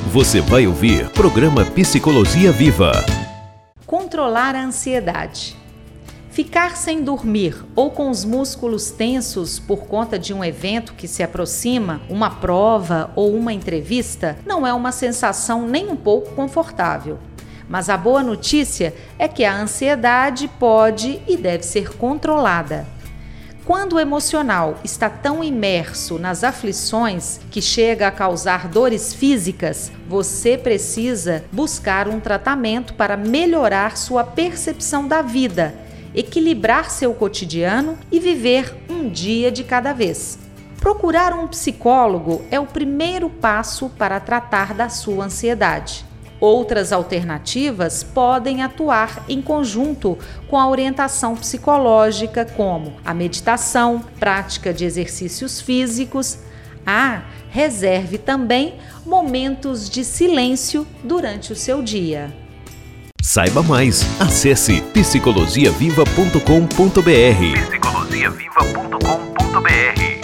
Você vai ouvir programa Psicologia Viva. Controlar a ansiedade. Ficar sem dormir ou com os músculos tensos por conta de um evento que se aproxima, uma prova ou uma entrevista, não é uma sensação nem um pouco confortável. Mas a boa notícia é que a ansiedade pode e deve ser controlada. Quando o emocional está tão imerso nas aflições que chega a causar dores físicas, você precisa buscar um tratamento para melhorar sua percepção da vida, equilibrar seu cotidiano e viver um dia de cada vez. Procurar um psicólogo é o primeiro passo para tratar da sua ansiedade. Outras alternativas podem atuar em conjunto com a orientação psicológica, como a meditação, prática de exercícios físicos. Reserve também momentos de silêncio durante o seu dia. Saiba mais. Acesse psicologiaviva.com.br. psicologiaviva.com.br